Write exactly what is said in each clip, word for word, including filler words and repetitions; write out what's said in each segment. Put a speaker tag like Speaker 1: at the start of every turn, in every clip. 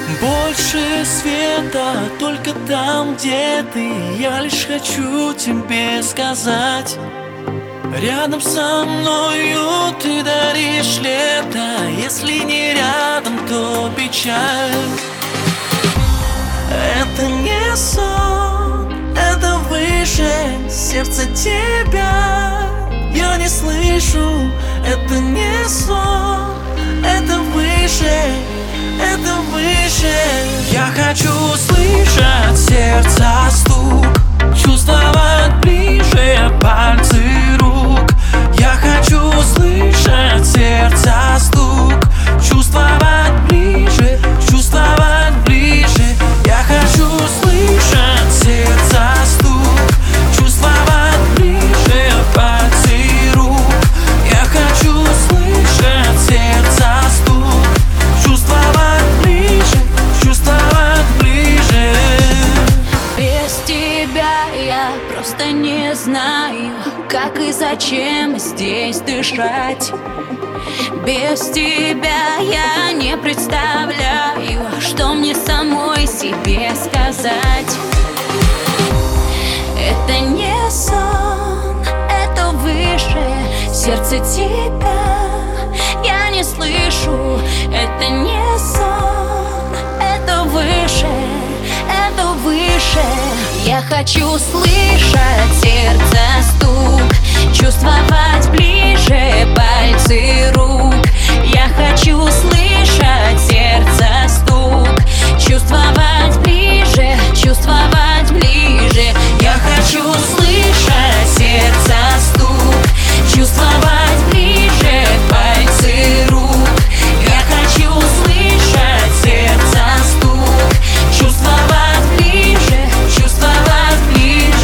Speaker 1: Больше света только там, где ты. Я лишь хочу тебе сказать: рядом со мною ты даришь лето. Если не рядом, то печаль. Это не сон, это выше. Сердце тебя я не слышу. Это не сон, это выше, это выше. Я хочу слышать сердца стук, чувствовать ближе пальцы рук. Я хочу слышать сердца стук, чувствовать ближе, чувствовать ближе. Я хочу слышать сердца стук, чувствовать ближе пальцы рук. Я хочу слышать сердца стук, чувствовать ближе, чувствовать ближе.
Speaker 2: Без тебя я просто не знаю, как и зачем здесь дышать. Без тебя я не представляю, что мне самой себе сказать. Это не сон, это выше. Сердце тебя я не слышу. Это не сон, это выше, это выше. Я хочу слышать сердце стук, чувствовать ближе пальцы рук. Я хочу слышать сердце стук, чувствовать ближе, чувствовать ближе. Я хочу слышать сердце стук, чувствовать ближе пальцы рук. Я хочу слышать сердце стук, чувствовать ближе, чувствовать ближе.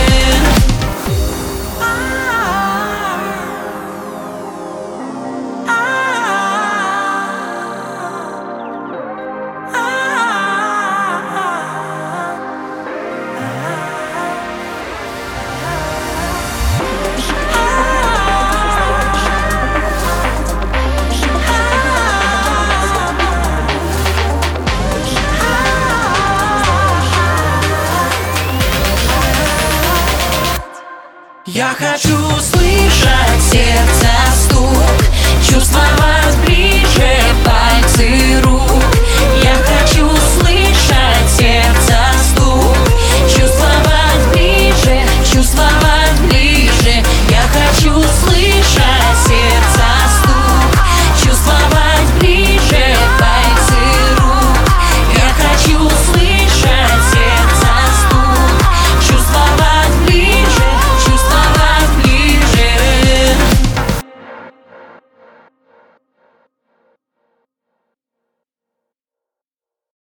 Speaker 1: Я хочу слышать сердце стук, чувствовать ближе пальцы рук.